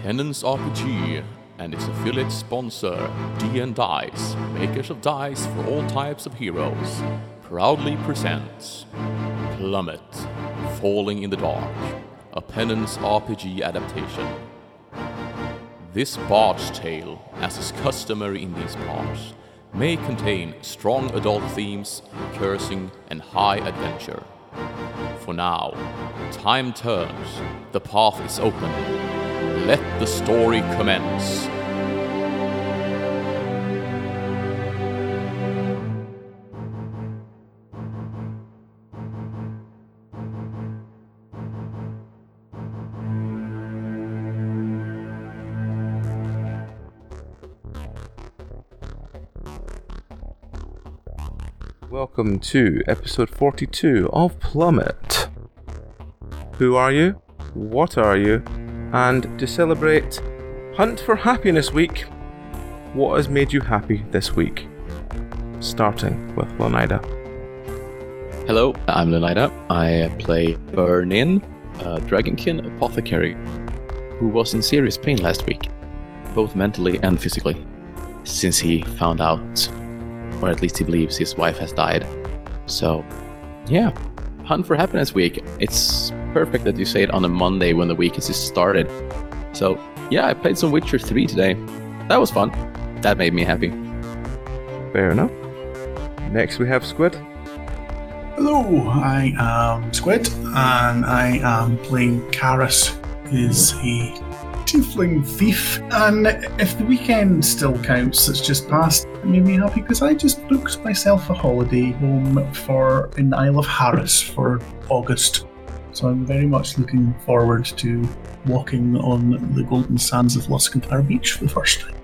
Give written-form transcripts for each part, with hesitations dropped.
Penance RPG and its affiliate sponsor, D&Dice, makers of dice for all types of heroes, proudly presents Plummet, Falling in the Dark, a Penance RPG adaptation. This bard's tale, as is customary in these parts, may contain strong adult themes, cursing, and high adventure. For now, time turns, the path is open. Let the story commence. Welcome to episode 42 of Plummet. Who are you? What are you? And to celebrate Hunt for Happiness Week, what has made you happy this week? Starting with Leonida. Hello, I'm Leonida. I play Burnin, a Dragonkin apothecary who was in serious pain last week, both mentally and physically, since he found out, or at least he believes, his wife has died. So, yeah, Hunt for Happiness Week. It's perfect that you say it on a Monday when the week has just started. So, yeah, I played some Witcher 3 today. That was fun. That made me happy. Fair enough. Next we have Squid. Hello, I am Squid, and I am playing Karis, who's a tiefling thief. And if the weekend still counts, it's just past, it made me happy because I just booked myself a holiday home in the Isle of Harris for August. So I'm very much looking forward to walking on the golden sands of Luscanthar Beach for the first time.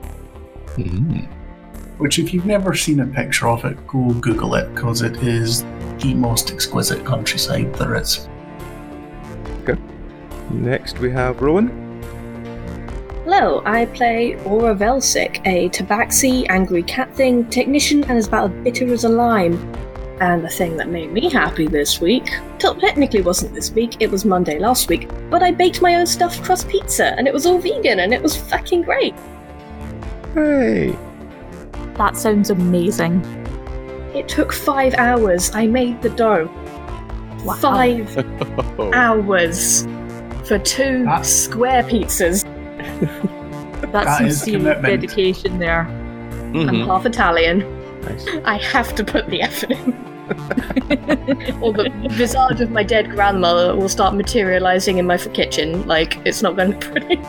Which, if you've never seen a picture of it, go Google it, because it is the most exquisite countryside there is. Okay. Next we have Rowan. Hello, I play Aura Velsic, a tabaxi, angry cat thing, technician, and is about as bitter as a lime. And the thing that made me happy this week, technically wasn't this week, it was Monday last week, but I baked my own stuffed crust pizza, and it was all vegan, and it was fucking great. Hey! That sounds amazing. It took 5 hours. I made the dough. Wow. 5 hours for 2 square pizzas. That's some is serious commitment. dedication there. I'm half Italian. Nice. I have to put the effort in. Or the visage of my dead grandmother will start materializing in my kitchen. Like, it's not going to be pretty.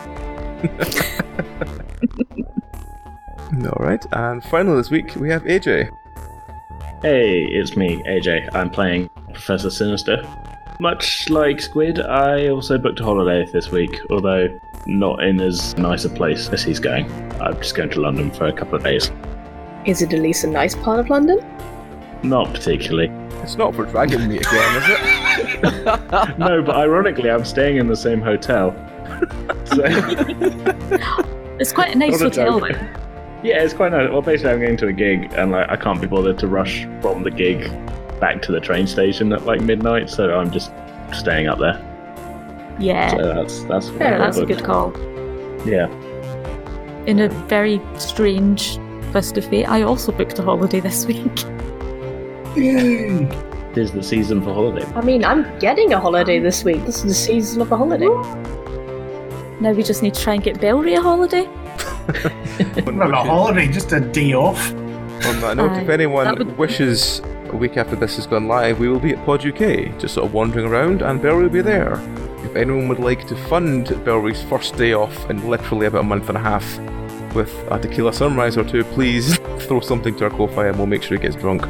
Alright, and finally this week we have AJ. Hey, it's me, AJ. I'm playing Professor Sinister. Much like Squid, I also booked a holiday this week, although not in as nice a place as he's going. I'm just going to London for a couple of days. Is it at least a nice part of London? Not particularly. It's not for dragging me again, is it? No, but ironically, I'm staying in the same hotel. So, It's quite a nice Not a hotel joke. though. yeah, it's quite nice. Well, basically, I'm going to a gig, and I can't be bothered to rush from the gig back to the train station at midnight, so I'm just staying up there. Yeah, So that's yeah, that's a booked. good call. Yeah. In a very strange twist of fate, I also booked a holiday this week. Yay! Tis the season for holiday. I mean, I'm getting a holiday this week. This is the season of a holiday. Now we just need to try and get Belry a holiday. Not a holiday, just a day off. On that note, if that anyone would- wishes a week after this has gone live, we will be at Pod UK, just sort of wandering around, and Belry will be there. If anyone would like to fund Belry's first day off in literally about a month and a half with a tequila sunrise or two, please throw something to our Ko-Fi and we'll make sure he gets drunk.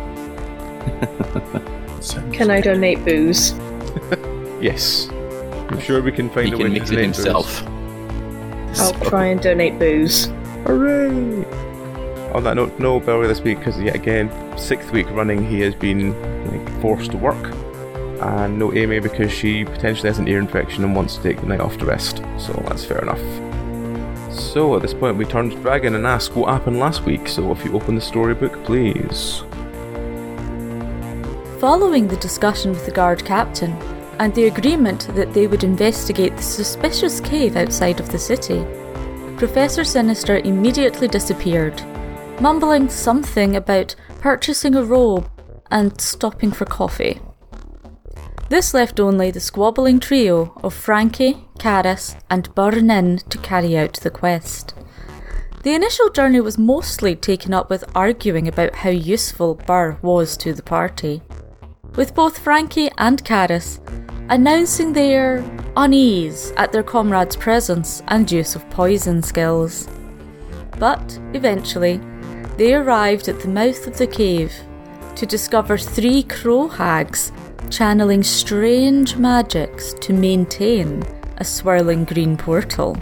Can I donate booze? Yes. I'm sure we can find He a way can to mix it donate those. himself. I'll try and donate booze. Hooray! On that note, no Belry this week because yet again, 6th week running, he has been forced to work. And no Amy because she potentially has an ear infection and wants to take the night off to rest. So that's fair enough. So at this point we turn to Dragon and ask what happened last week. So if you open the storybook, please. Following the discussion with the guard captain, and the agreement that they would investigate the suspicious cave outside of the city, Professor Sinister immediately disappeared, mumbling something about purchasing a robe and stopping for coffee. This left only the squabbling trio of Frankie, Karis, and Burnin to carry out the quest. The initial journey was mostly taken up with arguing about how useful Burr was to the party, with both Frankie and Karis announcing their unease at their comrade's presence and use of poison skills. But eventually, they arrived at the mouth of the cave to discover 3 crow hags channeling strange magics to maintain a swirling green portal.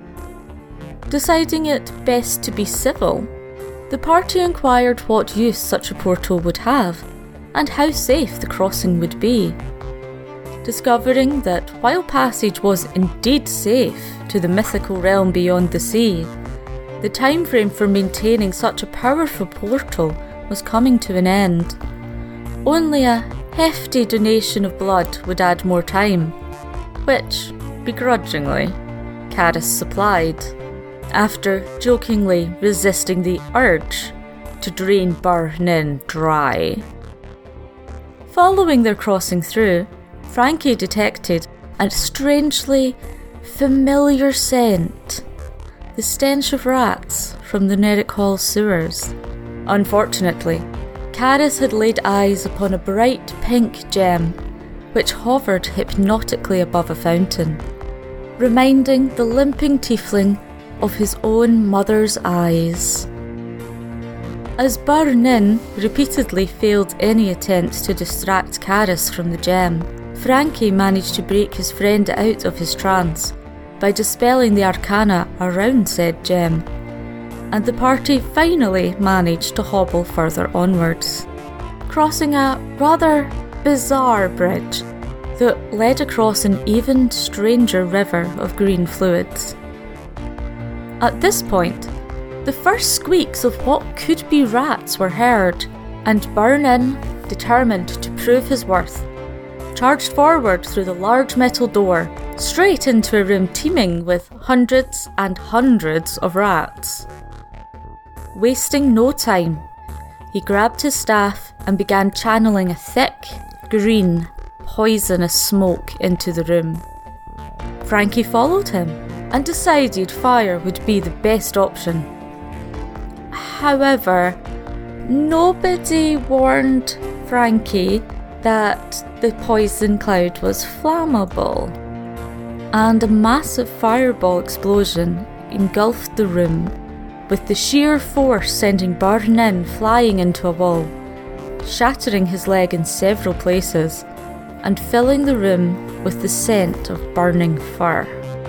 Deciding it best to be civil, the party inquired what use such a portal would have and how safe the crossing would be. Discovering that while passage was indeed safe to the mythical realm beyond the sea, the time frame for maintaining such a powerful portal was coming to an end. Only a hefty donation of blood would add more time, which, begrudgingly, Karis supplied, after jokingly resisting the urge to drain Burnin dry. Following their crossing through, Frankie detected a strangely familiar scent, the stench of rats from the Nerrick Hall sewers. Unfortunately, Karis had laid eyes upon a bright pink gem which hovered hypnotically above a fountain, reminding the limping tiefling of his own mother's eyes. As Burnin repeatedly failed any attempts to distract Karis from the gem, Frankie managed to break his friend out of his trance by dispelling the arcana around said gem, and the party finally managed to hobble further onwards, crossing a rather bizarre bridge that led across an even stranger river of green fluids. At this point, the first squeaks of what could be rats were heard, and Burnin, determined to prove his worth, charged forward through the large metal door, straight into a room teeming with hundreds and hundreds of rats. Wasting no time, he grabbed his staff and began channeling a thick, green, poisonous smoke into the room. Frankie followed him and decided fire would be the best option. However, nobody warned Frankie that the poison cloud was flammable, and a massive fireball explosion engulfed the room, with the sheer force sending Burnin flying into a wall, shattering his leg in several places, and filling the room with the scent of burning fur.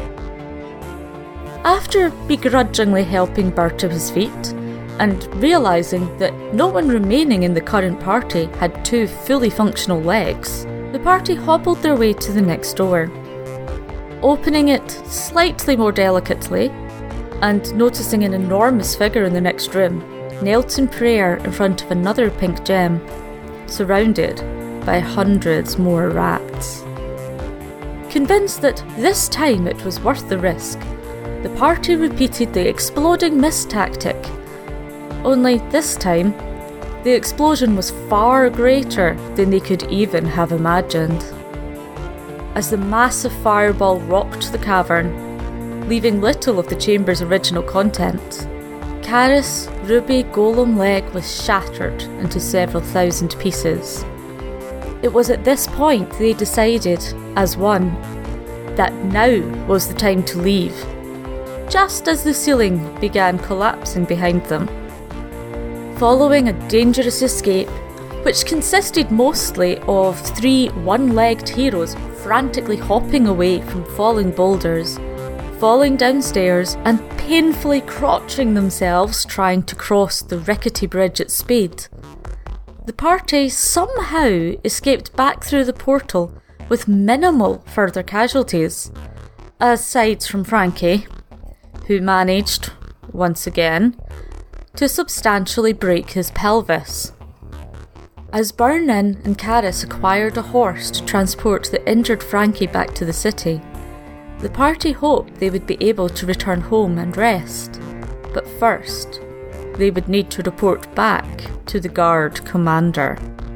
After begrudgingly helping Burr to his feet, and realising that no one remaining in the current party had 2 fully functional legs, the party hobbled their way to the next door. Opening it slightly more delicately, and noticing an enormous figure in the next room, knelt in prayer in front of another pink gem, surrounded by hundreds more rats. Convinced that this time it was worth the risk, the party repeated the exploding mist tactic. Only this time, the explosion was far greater than they could even have imagined. As the massive fireball rocked the cavern, leaving little of the chamber's original contents, Karis' ruby golem leg was shattered into several thousand pieces. It was at this point they decided, as one, that now was the time to leave, just as the ceiling began collapsing behind them. Following a dangerous escape, which consisted mostly of 3 one-legged heroes frantically hopping away from falling boulders, falling downstairs and painfully crotching themselves trying to cross the rickety bridge at speed, the party somehow escaped back through the portal with minimal further casualties, aside from Frankie, who managed, once again, to substantially break his pelvis. As Burnin and Karis acquired a horse to transport the injured Frankie back to the city, the party hoped they would be able to return home and rest. But first, they would need to report back to the guard commander.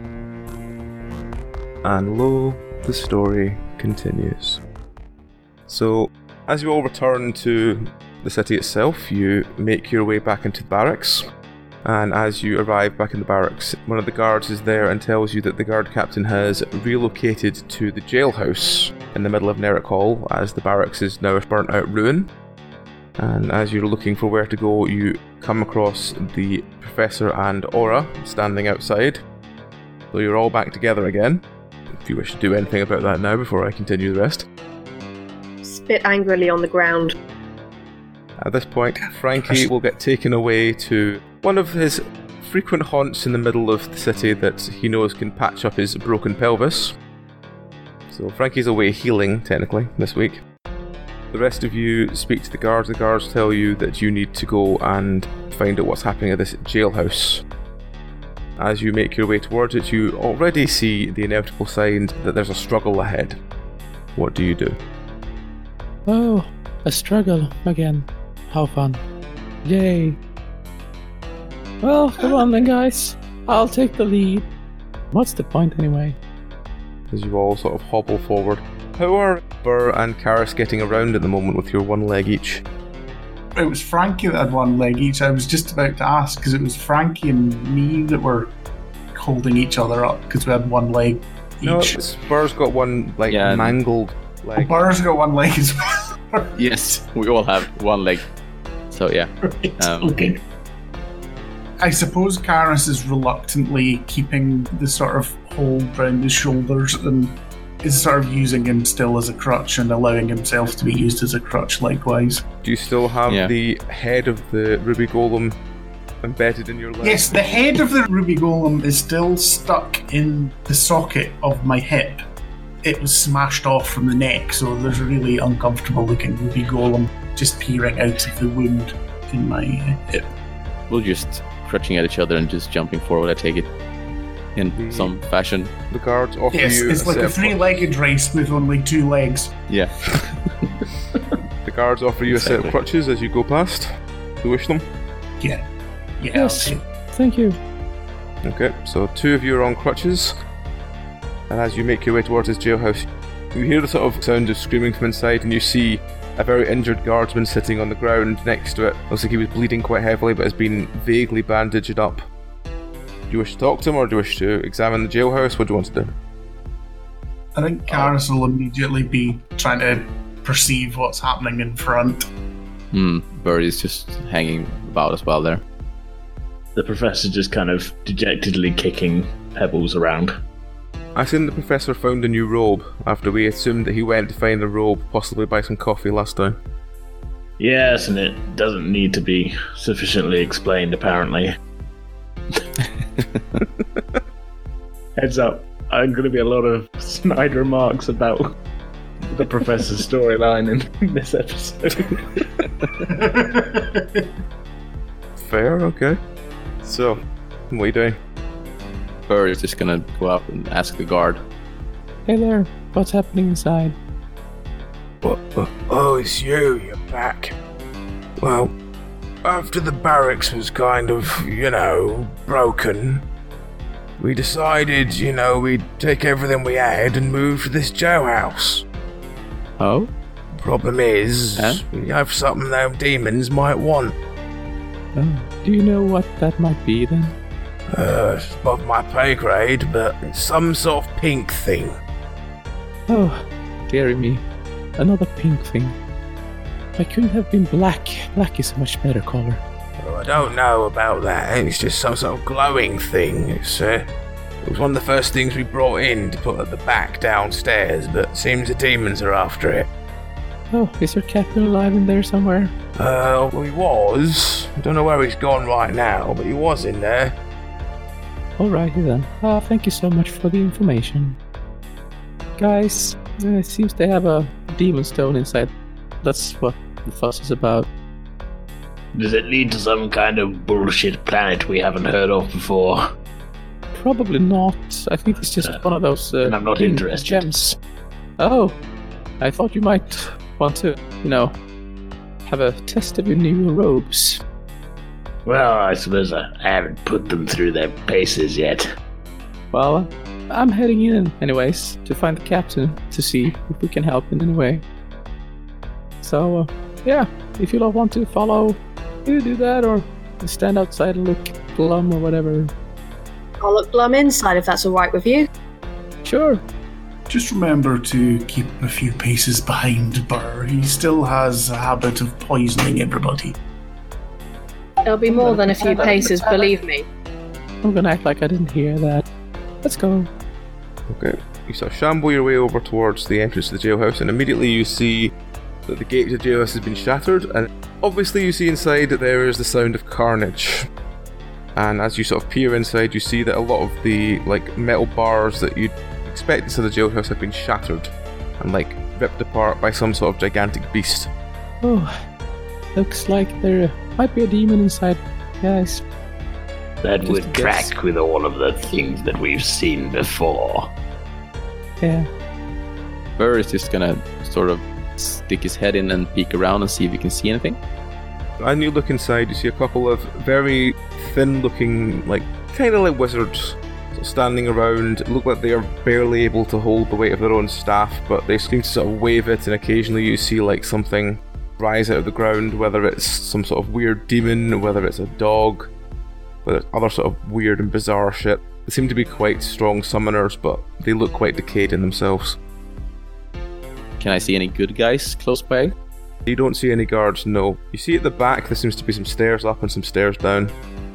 And lo, the story continues. So, as you all return to the city itself, you make your way back into the barracks. And as you arrive back in the barracks, one of the guards is there and tells you that the guard captain has relocated to the jailhouse in the middle of Nerrick Hall, as the barracks is now a burnt out ruin. And as you're looking for where to go, you come across the Professor and Aura standing outside. So you're all back together again. If you wish to do anything about that now before I continue the rest. Spit angrily on the ground. At this point, Frankie will get taken away to one of his frequent haunts in the middle of the city that he knows can patch up his broken pelvis. So Frankie's away healing, technically, this week. The rest of you speak to the guards. The guards tell you that you need to go and find out what's happening at this jailhouse. As you make your way towards it, you already see the inevitable signs that there's a struggle ahead. What do you do? Oh, a struggle again. How fun. Yay. Well, come on then, guys. I'll take the lead. What's the point anyway? As you all sort of hobble forward. How are Burr and Karis getting around at the moment with your one leg each? It was Frankie that had one leg each. I was just about to ask, because it was Frankie and me that were holding each other up, because we had one leg each. No, Burr's got one, mangled leg. Burr's got one leg as well. Yes, we all have one leg. So, yeah. Right, okay. I suppose Karis is reluctantly keeping the sort of hold around his shoulders and is sort of using him still as a crutch and allowing himself to be used as a crutch likewise. Do you still have the head of the Ruby Golem embedded in your leg? Yes, the head of the Ruby Golem is still stuck in the socket of my hip. It was smashed off from the neck, so there's a really uncomfortable looking Ruby Golem just peering out of the wound in my hip. We'll just crutching at each other and just jumping forward, I take it, in some fashion. The guards offer you it's like a three-legged race with only two legs. Yeah. The guards offer you a set of crutches as you go past. Do you wish them? Yeah. Yes. Okay. Thank you. Okay, so two of you are on crutches. And as you make your way towards this jailhouse, you hear the sort of sound of screaming from inside, and you see a very injured guardsman sitting on the ground next to it. Looks like he was bleeding quite heavily, but has been vaguely bandaged up. Do you wish to talk to him, or do you wish to examine the jailhouse? What do you want to do? I think Karis will immediately be trying to perceive what's happening in front. Bird is just hanging about as well there. The professor just kind of dejectedly kicking pebbles around. I assume the professor found a new robe after we assumed that he went to find a robe, possibly buy some coffee last time. Yes, and it doesn't need to be sufficiently explained, apparently. Heads up, I'm going to be a lot of snide remarks about the professor's storyline in this episode. Fair, okay. So, what are you doing? Bird is just gonna go up and ask the guard. Hey there, what's happening inside? Oh, it's you, you're back. Well, after the barracks was kind of, broken, we decided, we'd take everything we had and move to this jailhouse. Oh? Problem is, we have something them demons might want. Oh, do you know what that might be then? It's above my pay grade, but it's some sort of pink thing. Oh, dearie me. Another pink thing. Why couldn't it have been black? Black is a much better color. Well, I don't know about that. It's just some sort of glowing thing. It was one of the first things we brought in to put at the back downstairs, but it seems the demons are after it. Oh, is your captain alive in there somewhere? Well, he was. I don't know where he's gone right now, but he was in there. Alrighty then. Thank you so much for the information. Guys, it seems they have a demon stone inside. That's what the fuss is about. Does it lead to some kind of bullshit planet we haven't heard of before? Probably not. I think it's just one of those and I'm not hidden interested. gems. Oh, I thought you might want to, have a test of your new robes. Well, I suppose I haven't put them through their paces yet. Well, I'm heading in anyways to find the captain to see if we can help in any way. So, yeah, if you don't want to follow, you do that, or stand outside and look glum or whatever. I'll look glum inside if that's alright with you. Sure. Just remember to keep a few paces behind Burr. He still has a habit of poisoning everybody. It'll be more than a few paces, believe me. I'm gonna act like I didn't hear that. Let's go. Okay. You sort of shamble your way over towards the entrance to the jailhouse, and immediately you see that the gate to the jailhouse has been shattered, and obviously you see inside that there is the sound of carnage. And as you sort of peer inside, you see that a lot of the metal bars that you'd expect inside the jailhouse have been shattered and ripped apart by some sort of gigantic beast. Oh, looks like there might be a demon inside, guys. That Just a would guess. track with all of the things that we've seen before. Yeah. Burr is just gonna sort of stick his head in and peek around and see if he can see anything. And you look inside, you see a couple of very thin-looking, kind of like wizards, sort of standing around. It look like they are barely able to hold the weight of their own staff, but they seem to sort of wave it, and occasionally you see something rise out of the ground, whether it's some sort of weird demon, whether it's a dog, whether it's other sort of weird and bizarre shit. They seem to be quite strong summoners, but they look quite decayed in themselves. Can I see any good guys close by? You don't see any guards, no. You see at the back there seems to be some stairs up and some stairs down.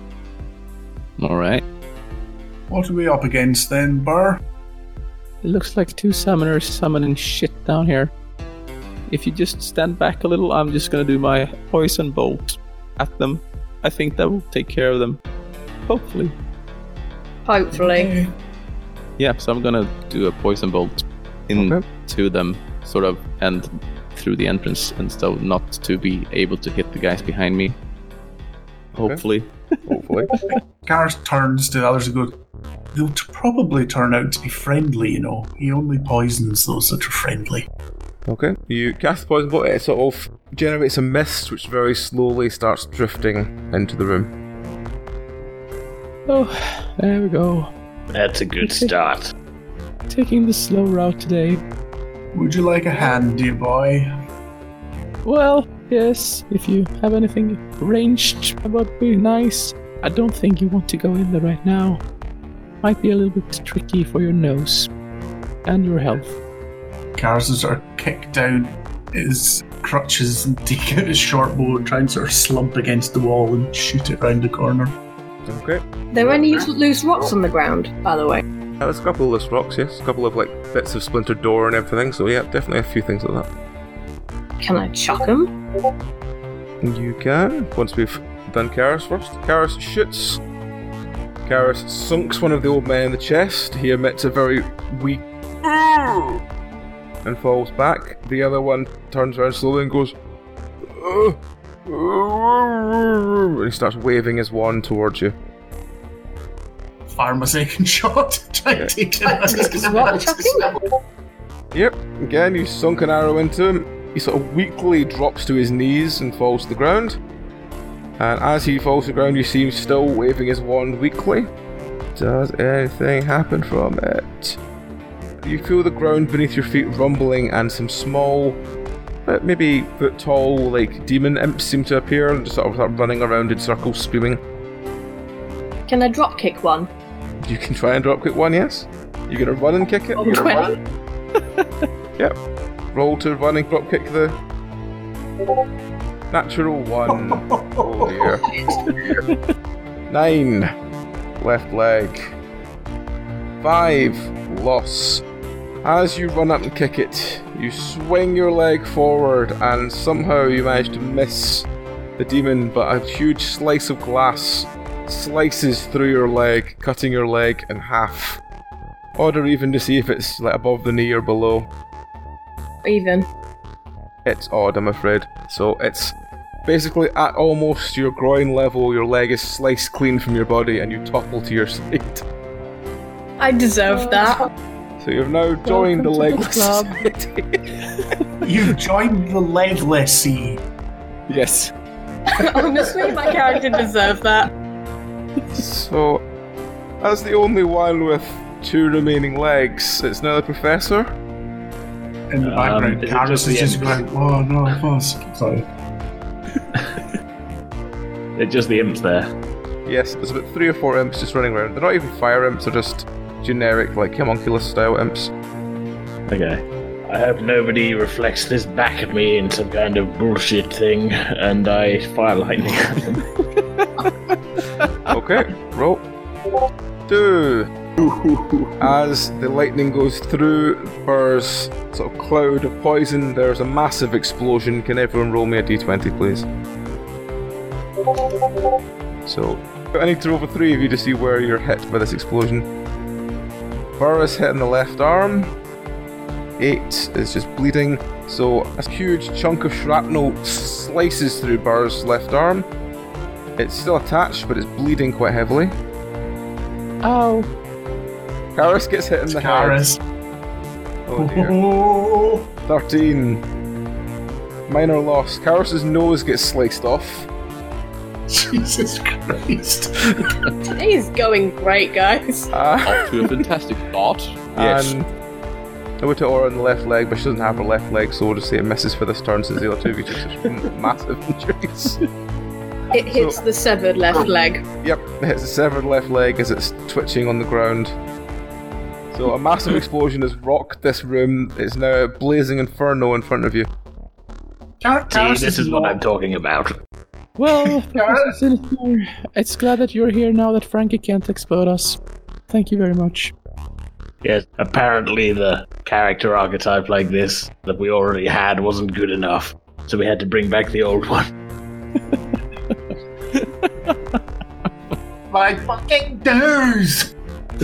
Alright. What are we up against then, Burr? It looks like two summoners summoning shit down here. If you just stand back a little, I'm just gonna do my poison bolt at them. I think that will take care of them. Hopefully. Hopefully. Yeah, so I'm gonna do a poison bolt into them, sort of, and through the entrance, and so not to be able to hit the guys behind me. Hopefully. Hopefully. Gareth turns to the others and goes, they'll probably turn out to be friendly, He only poisons those that are friendly. Okay. You cast the poison bolt, it sort of generates a mist which very slowly starts drifting into the room. Oh, there we go. That's a good start. Taking the slow route today. Would you like a hand, dear boy? Well, yes, if you have anything ranged, that would be nice. I don't think you want to go in there right now. Might be a little bit tricky for your nose and your health. Gareth sort of kick down his crutches and take out his short bow and try and sort of slump against the wall and shoot it round the corner. Okay. There are any loose rocks on the ground, by the way. There's a couple of loose rocks, yes. A couple of bits of splintered door and everything, so yeah, definitely a few things like that. Can I chuck them? You can, once we've done Karis first. Karis shoots. Karis sunks one of the old men in the chest. He emits a very weak and falls back. The other one turns around slowly and goes and he starts waving his wand towards you. Fire my second shot. Try and take it out. What, chucking? Yep, again you sunk an arrow into him. He sort of weakly drops to his knees and falls to the ground. And as he falls to the ground, you see him still waving his wand weakly. Does anything happen from it? You feel the ground beneath your feet rumbling, and some small, maybe foot tall, demon imps seem to appear and just sort of start running around in circles, screaming. Can I drop kick one? You can try and drop kick one, yes? You're gonna run and kick it? On 20. Yep. Roll to run and drop kick the natural one. Oh dear. 9. Left leg. 5. Loss. As you run up and kick it, you swing your leg forward and somehow you manage to miss the demon, but a huge slice of glass slices through your leg, cutting your leg in half. Odd or even to see if it's above the knee or below. Even. It's odd, I'm afraid. So it's basically at almost your groin level, your leg is sliced clean from your body and you topple to your side. I deserve that. So you've now joined the Welcome to legless club. society. You've joined the legless sea. Yes. Honestly, my character deserved that. So, as the only one with 2 remaining legs, it's now the professor. In the background, is it Karis just is the just imps? going, oh no, oh, sorry. It's just the imps there. Yes, there's about 3 or 4 imps just running around. They're not even fire imps, they're just generic, like, homunculus style imps. Okay. I hope nobody reflects this back at me in some kind of bullshit thing, and I fire lightning at them. Okay, roll. 2. As the lightning goes through Burr's sort of cloud of poison, there's a massive explosion. Can everyone roll me a d20, please? So, I need to roll for 3 of you to see where you're hit by this explosion. Burr is hit in the left arm. 8 is just bleeding. So, a huge chunk of shrapnel slices through Burr's left arm. It's still attached, but it's bleeding quite heavily. Ow. Karis gets hit in the head. Karis. Oh dear. Oh, 13. Minor loss. Karis's nose gets sliced off. Jesus Christ. Today's going great, guys. Off to a fantastic start. Yes. And over to Aura on the left leg, but she doesn't have her left leg, so we'll just say it misses for this turn since the other 2 of you took such massive injuries. It hits the severed left leg. Yep, it hits the severed left leg as it's twitching on the ground. So a massive explosion has rocked this room. It's now a blazing inferno in front of you. See, this is what I'm talking about. Well, Professor Sinister, it's glad that you're here now that Frankie can't explode us. Thank you very much. Yes, apparently the character archetype like this that we already had wasn't good enough, so we had to bring back the old one. My fucking dues!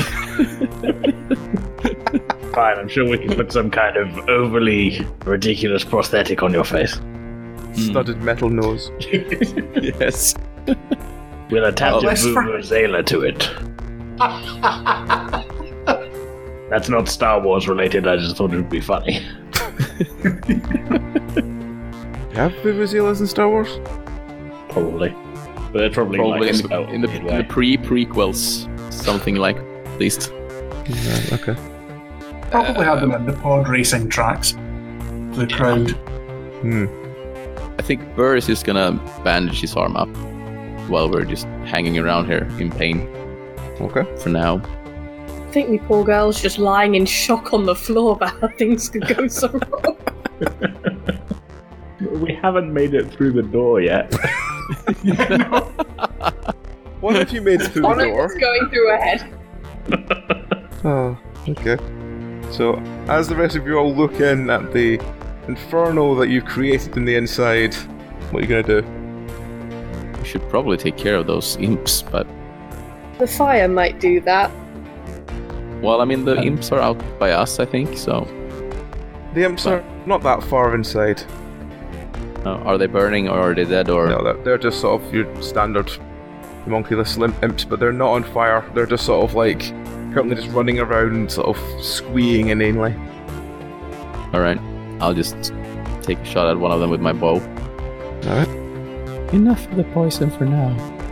Fine, I'm sure we can put some kind of overly ridiculous prosthetic on your face. Studded metal nose. Yes. We'll attach a let's for- vuvuzela to it. That's not Star Wars related, I just thought it would be funny. You have vuvuzelas in Star Wars? Probably. But it's probably Probably like a in spell the midway. pre-prequels, something like at least. Yeah, okay. Probably had them in the pod racing tracks. For the crowd. I think Burr is just gonna bandage his arm up while we're just hanging around here in pain Okay. for now. I think the poor girl's just lying in shock on the floor about how things could go so wrong. We haven't made it through the door yet. What have you made through the door? Onyx is going through her head. Oh, okay. So, as the rest of you all look in at the inferno that you've created in the inside, what are you gonna do? We should probably take care of those imps, but The fire might do that. well, I mean the imps are out by us, I think. So, The imps are not that far inside. are they burning or are they dead or? No, they're just sort of your standard homunculus imps, but they're not on fire. They're just sort of like currently just running around, sort of squeeing inanely. All right, I'll just take a shot at one of them with my bow. Alright. Enough of the poison for now.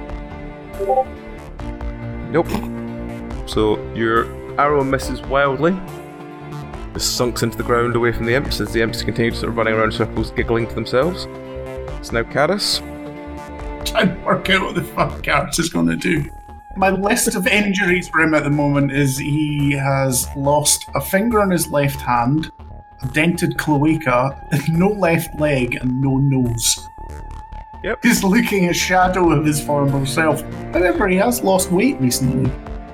Nope. So your arrow misses wildly. It sunks into the ground away from the imps as the imps continue sort of running around in circles, giggling to themselves. It's now Karis. Trying to work out what the fuck Karis is going to do. My list of injuries for him at the moment is he has lost a finger on his left hand, a dented cloaca, no left leg, and no nose. Yep. He's looking a shadow of his former self. However, he has lost weight recently.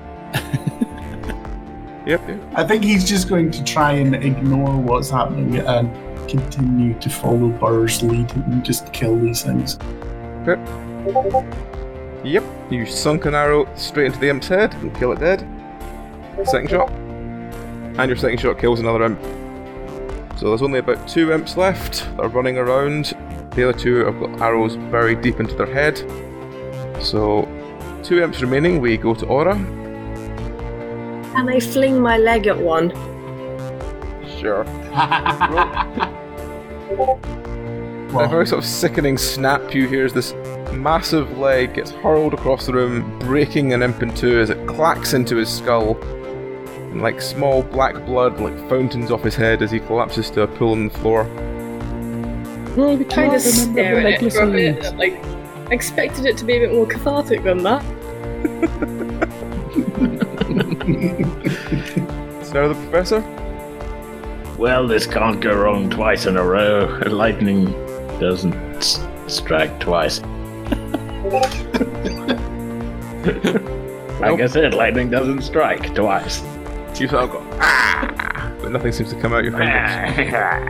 Yep. I think he's just going to try and ignore what's happening and continue to follow Burr's lead and just kill these things. Okay. Yep. You sunk an arrow straight into the imp's head and kill it dead. Second shot. And your second shot kills another imp. So there's only about 2 imps left that are running around. The other 2 have got arrows buried deep into their head. So 2 imps remaining. We go to Aura. And I fling my leg at one. Sure. A very sort of sickening snap you hear as this massive leg gets hurled across the room, breaking an imp in two as it clacks into his skull. And like small black blood like fountains off his head as he collapses to a pool on the floor. Kind of stare at it for a bit. Like, I expected it to be a bit more cathartic than that. So the professor? Well, this can't go wrong twice in a row. Lightning doesn't strike twice. Like I said, lightning doesn't strike twice. You sort of go, ah! But nothing seems to come out your fingers.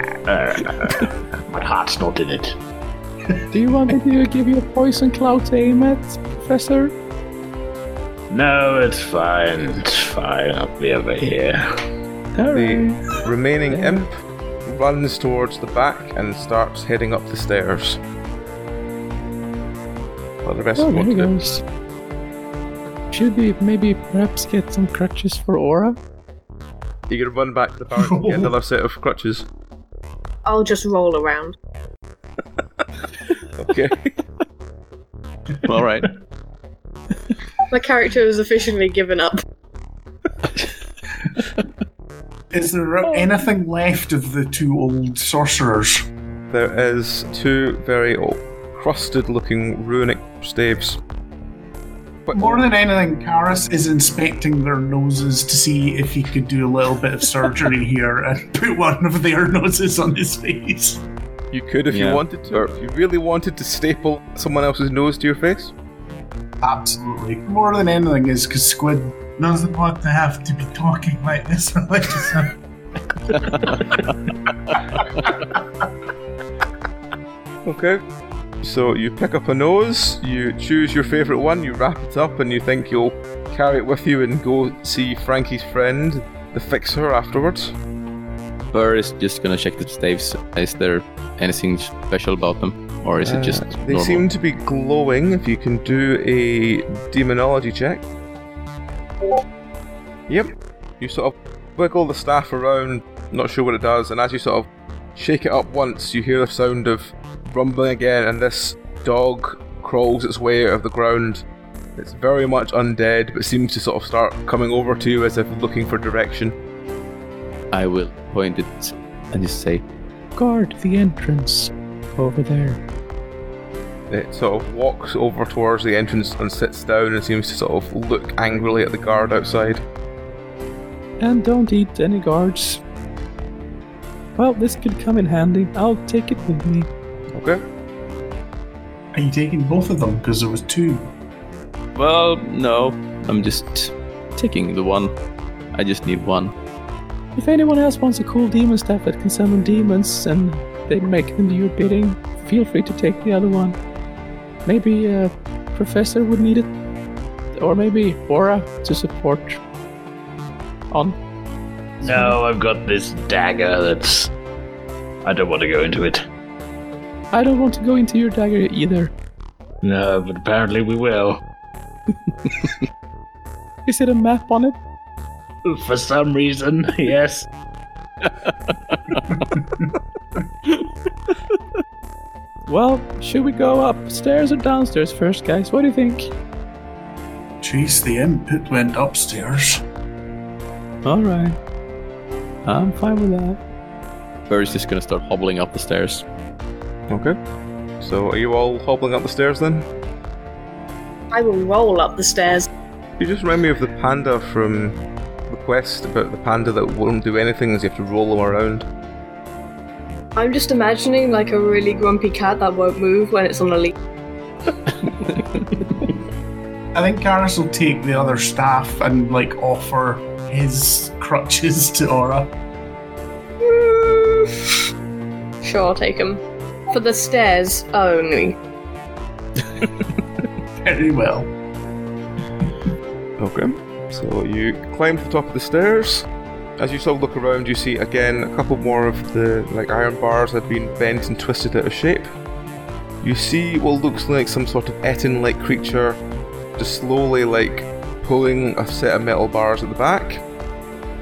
My heart's not in it. Do you want me to give you a poison cloud to aim at, Professor? No, it's fine. It's fine. I'll be over here. The remaining imp runs towards the back and starts heading up the stairs. What the rest of there what he to do? goes. Should we maybe perhaps get some crutches for Aura? You're gonna run back to the barracks and get another set of crutches. I'll just roll around. Okay. Alright. My character has officially given up. Is there anything left of the two old sorcerers? There is two very old, crusted-looking runic staves. But More than anything, Karis is inspecting their noses to see if he could do a little bit of surgery here and put one of their noses on his face. you could if you Yeah. wanted to. If you really wanted to staple someone else's nose to your face. Absolutely. More than anything is because Squid doesn't want to have to be talking like this. Okay. So you pick up a nose, you choose your favourite one, you wrap it up, and you think you'll carry it with you and go see Frankie's friend, the Fixer, afterwards. Burr is just gonna check the staves. Is there anything special about them? Or is it just They normal? seem to be glowing. If you can do a demonology check. Yep. You sort of wiggle the staff around, not sure what it does, and as you sort of shake it up once, you hear the sound of rumbling again, and this dog crawls its way out of the ground. It's very much undead, but seems to sort of start coming over to you as if looking for direction. I will point it and just say, guard the entrance over there. It sort of walks over towards the entrance and sits down and seems to sort of look angrily at the guard outside. And don't eat any guards. Well, this could come in handy. I'll take it with me. Okay. Are you taking both of them? Because there was two. Well, no. I'm just taking the one. I just need one. If anyone else wants a cool demon staff that can summon demons and they make them do your bidding, feel free to take the other one. Maybe a professor would need it. Or maybe Aura to support on. No, I've got this dagger that's... I don't want to go into it. I don't want to go into your dagger either. No, but apparently we will. Is it a map on it? For some reason, yes. Well, should we go upstairs or downstairs first, guys? What do you think? Chase the imp, it went upstairs. Alright. I'm fine with that. Burr's just gonna start hobbling up the stairs. Okay. So are you all hobbling up the stairs then? I will roll up the stairs. You just remind me of the panda from the quest about the panda that won't do anything as you have to roll them around. I'm just imagining like a really grumpy cat that won't move when it's on a leash. I think Karis will take the other staff and like offer his crutches to Aura. Sure, I'll take them. For the stairs only. Very well. Okay. So you climb to the top of the stairs. As you sort of look around, you see again a couple more of the iron bars have been bent and twisted out of shape. You see what looks like some sort of Etin-like creature just slowly pulling a set of metal bars at the back.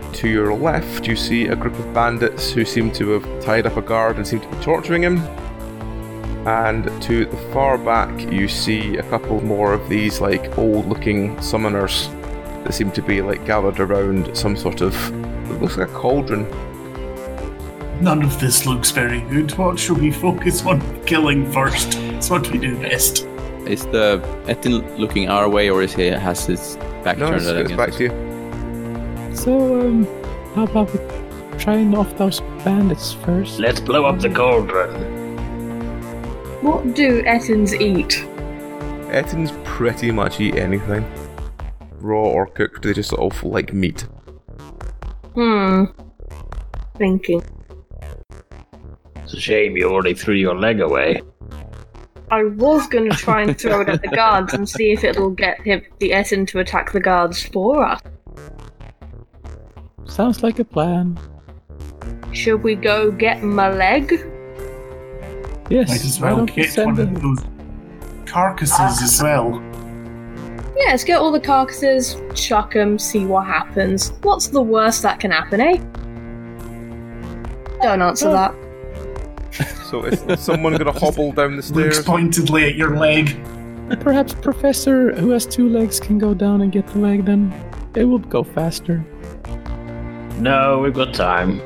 To your left, you see a group of bandits who seem to have tied up a guard and seem to be torturing him. And to the far back, you see a couple more of these like old-looking summoners that seem to be like gathered around some sort of, it looks like a cauldron. None of this looks very good. What should we focus on killing first? It's what we do best. Is the Etin looking our way, or has his back No, turned it's against back us? to you. So, how about we trying off those bandits first? Let's blow up the cauldron. What do Ettins eat? Ettins pretty much eat anything. Raw or cooked, they just sort of like meat. Thinking. It's a shame you already threw your leg away. I was going to try and throw it at the guards and see if it'll get the Ettin to attack the guards for us. Sounds like a plan. Should we go get my leg? Yes, Might as why well don't we get send one of those carcasses as well. Yeah, let's get all the carcasses, chuck them, see what happens. What's the worst that can happen, eh? Don't answer that. So is someone going to hobble down the Looks stairs? pointedly at your leg. Perhaps Professor, who has 2 legs, can go down and get the leg, then it will go faster. No, we've got time.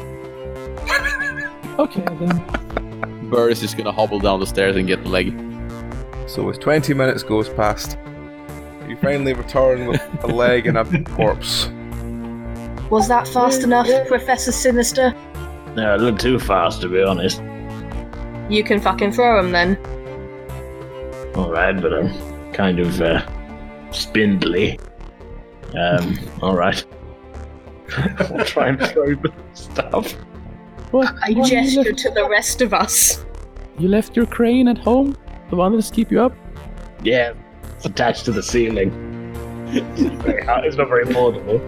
Okay, then. Burr is just gonna hobble down the stairs and get the leg. So as 20 minutes goes past, you finally return with a leg and a corpse. Was that fast enough, Professor Sinister? No, a little too fast, to be honest. You can fucking throw him then. Alright, but I'm kind of spindly. Alright. I'll try and throw the stuff. What? I gesture to the rest of us. You left your crane at home? The one that's keep you up? Yeah, it's attached to the ceiling. It's not very portable.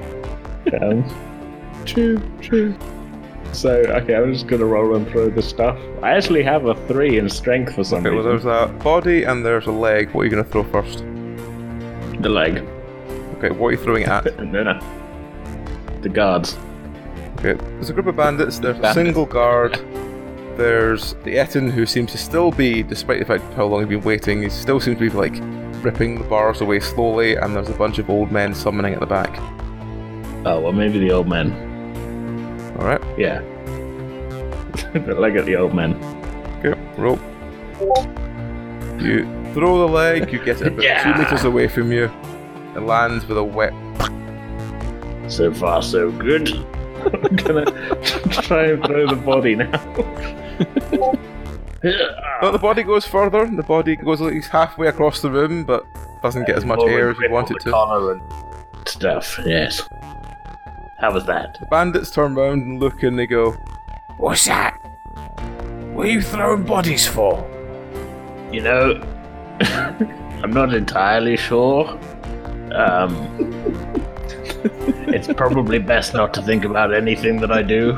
True. So, okay, I'm just gonna roll and throw the stuff. I actually have a 3 in strength for some Okay, well reason. there's a body and there's a leg. What are you going to throw first? The leg. Okay, what are you throwing at? No. The guards. Okay, there's a group of bandits, there's a Bandits. single guard, there's the Ettin who seems to still be, despite the fact how long he's been waiting, he still seems to be like ripping the bars away slowly, and there's a bunch of old men summoning at the back. Oh, well, maybe the old men. Alright, Yeah. The leg at the old men. okay, roll. You throw the leg, you get it about Yeah. 2 meters away from you. It lands with a wet. So far, so good. I'm gonna try and throw the body now. But the body goes further, the body goes at least halfway across the room, but doesn't get as much air as you want it to. Collar and stuff, yes. How was that? The bandits turn round and look and they go, What's that? What are you throwing bodies for? You know, I'm not entirely sure. It's probably best not to think about anything that I do.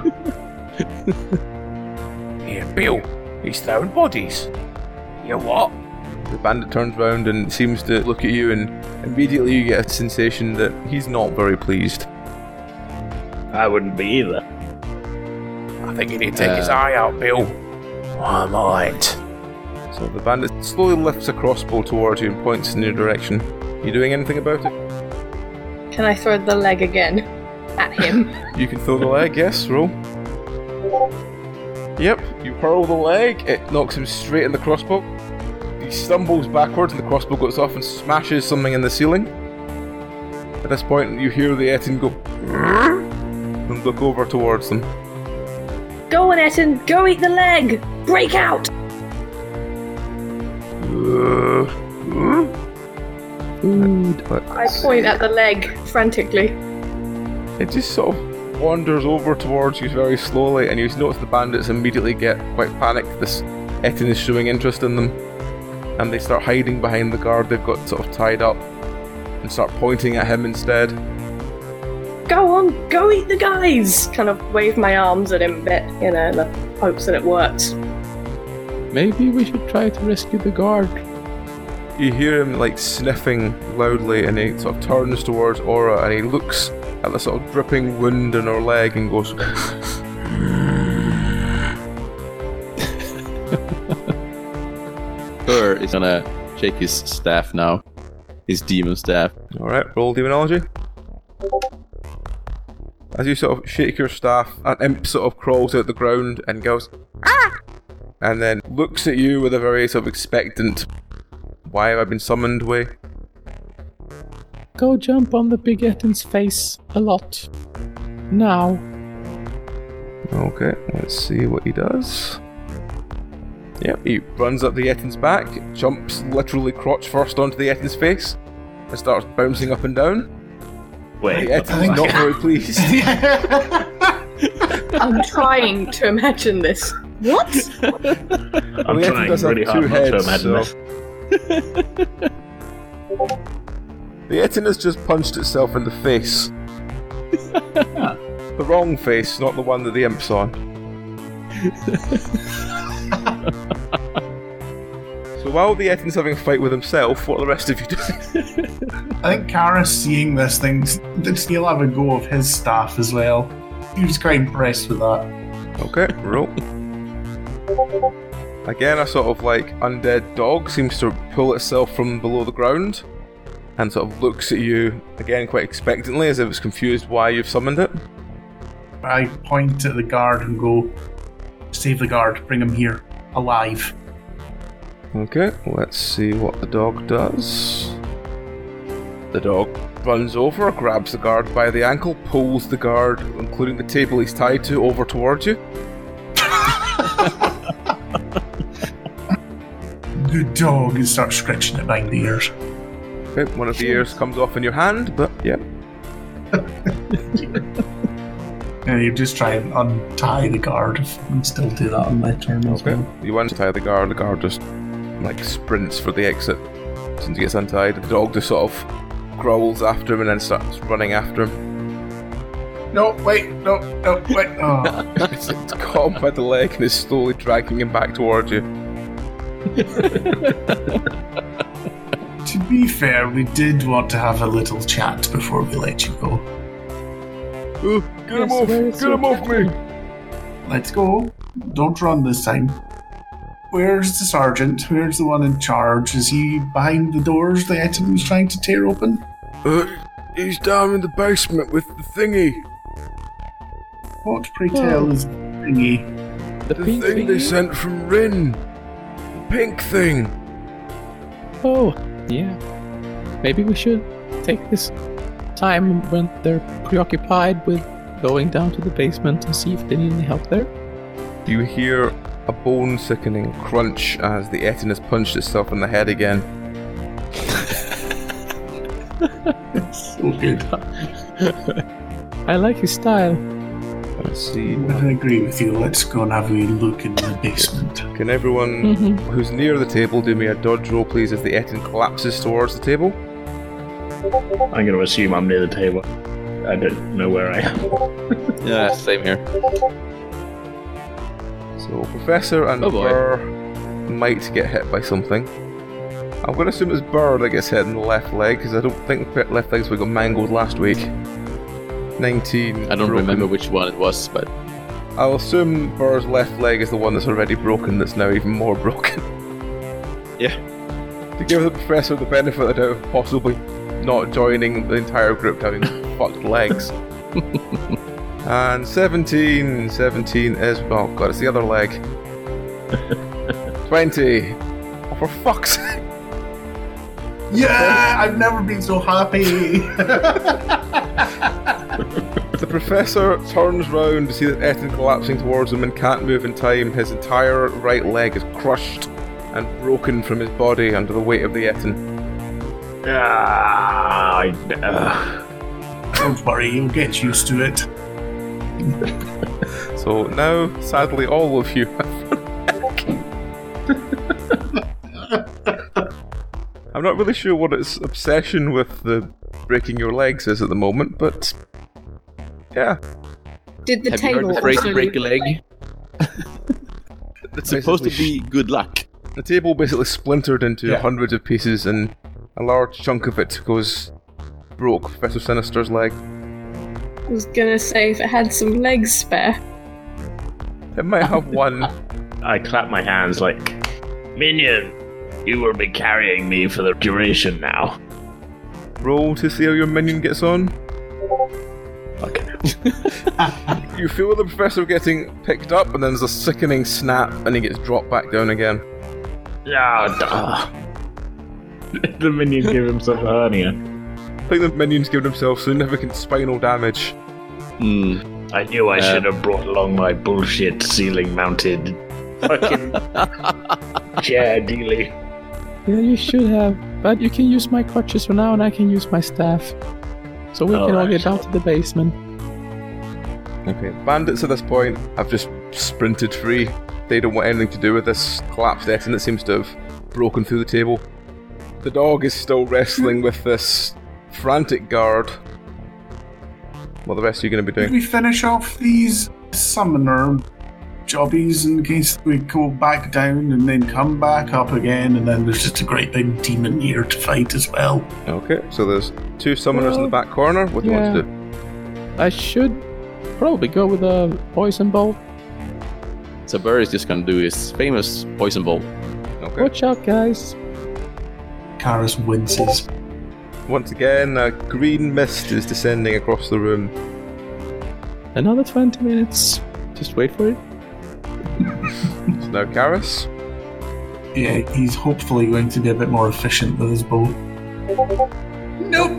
Here, Bill, he's throwing bodies. You what? The bandit turns round and seems to look at you, and immediately you get a sensation that he's not very pleased. I wouldn't be either. I think you need to take his eye out, Bill. I might. So the bandit slowly lifts a crossbow towards you and points in your direction. You doing anything about it? Can I throw the leg again at him? You can throw the leg, yes, roll. Yep, you hurl the leg, it knocks him straight in the crossbow. He stumbles backwards and the crossbow goes off and smashes something in the ceiling. At this point, you hear the Ettin go and look over towards them. Go on, Ettin, go eat the leg! Break out! Food. I point at the leg frantically. It just sort of wanders over towards you very slowly, and you notice the bandits immediately get quite panicked. This Ettin is showing interest in them, and they start hiding behind the guard they've got sort of tied up, and start pointing at him instead. Go on, go eat the guys! Kind of wave my arms at him a bit, you know, in the hopes that it works. Maybe we should try to rescue the guard. You hear him like sniffing loudly, and he sort of turns towards Aura, and he looks at the sort of dripping wound in her leg and goes, Burr is gonna shake his staff now. His demon staff. Alright, roll demonology. As you sort of shake your staff, an imp sort of crawls out the ground and goes, "Ah!" And then looks at you with a very sort of expectant, "Why have I been summoned" way. Go jump on the big Ettin's face a lot. Now. Okay, let's see what he does. Yep, he runs up the Ettin's back, jumps literally crotch first onto the Ettin's face, and starts bouncing up and down. Wait, The Ettin's not very pleased. I'm trying to imagine this. What? I'm The Ettin trying does have really two hard not to heads, imagine so- this. The Ettin has just punched itself in the face. The wrong face, not the one that the imp's on. So while the Ettin's having a fight with himself, what are the rest of you doing? I think Karis, seeing this thing, thinks he'll have a go of his staff as well. He was quite impressed with that. Okay, roll. Again, a sort of like undead dog seems to pull itself from below the ground and sort of looks at you, again quite expectantly, as if it's confused why you've summoned it. I point at the guard and go, "Save the guard, bring him here, alive." Okay, let's see what the dog does. The dog runs over, grabs the guard by the ankle, pulls the guard, including the table he's tied to, over towards you. Good dog, and starts scratching it behind the ears. Okay, one of the ears comes off in your hand, but yeah. And you just try and untie the guard and still do that on my turn as Okay. well. You untie the guard just like sprints for the exit. As soon as he gets untied, the dog just sort of growls after him and then starts running after him. No, wait. Oh. It's caught him by the leg and is slowly dragging him back towards you. To be fair, we did want to have a little chat before we let you go. Get him off! Get him off me! Let's go. Don't run this time. Where's the sergeant? Where's the one in charge? Is he behind the doors the Ettin was trying to tear open? He's down in the basement with the thingy. What, pray tell, is thingy? The thing they sent from Rin. The pink thing. Oh, yeah. Maybe we should take this time when they're preoccupied with going down to the basement and see if they need any help there. You hear a bone-sickening crunch as the Ettin has punched itself in the head again. So good. I like his style. Let's see. I agree with you. Let's go and have a wee look in the basement. Can everyone who's near the table do me a dodge roll, please, as the Ettin collapses towards the table? I'm going to assume I'm near the table. I don't know where I am. Yeah, same here. So Professor and Oh boy. Burr might get hit by something. I'm going to assume it's Burr that gets hit in the left leg, because I don't think the left legs we got mangled last week. 19. I don't broken. remember which one it was, but I'll assume Burr's left leg is the one that's already broken, that's now even more broken. yeah. To give the Professor the benefit of the doubt of possibly not joining the entire group having fucked legs. And 17 is, oh god, it's the other leg. 20. Oh, for fuck's sake. Yeah, I've never been so happy. The Professor turns round to see that Ettin collapsing towards him and can't move in time. His entire right leg is crushed and broken from his body under the weight of the Ettin. Don't worry, you'll get used to it. So now, sadly, all of you have I'm not really sure what its obsession with the breaking your legs is at the moment, but yeah. Did the Have you heard table the phrase also break a leg? It's supposed to be good luck. The table basically splintered into Yeah. hundreds of pieces, and a large chunk of it broke Professor Sinister's leg. I was gonna say if it had some legs spare. It might have one. I clap my hands like, Minion, you will be carrying me for the duration now. Roll to see how your minion gets on. Okay. You feel the professor getting picked up, and then there's a sickening snap, and he gets dropped back down again. Yeah, the minion gave himself a hernia. I think the minion's given himself significant spinal damage. I knew I should have brought along my bullshit ceiling-mounted fucking chair dealy. Yeah, you should have. But you can use my crutches for now, and I can use my staff. So we can all get down to the basement. Okay, bandits at this point have just sprinted free. They don't want anything to do with this collapsed Etin that seems to have broken through the table. The dog is still wrestling with this frantic guard. What the rest are you going to be Did doing? we finish off these summoner jobbies in case we go back down and then come back up again, and then there's just a great big demon here to fight as well? Okay, so there's two summoners in the back corner. What do you want to do? I should probably go with a poison bolt. So Burr is just gonna do his famous poison bolt. Okay. Watch out, guys. Karis winces. Once again, a green mist is descending across the room. Another 20 minutes. Just wait for it. So now Karis. Yeah, he's hopefully going to be a bit more efficient with his bow. Nope!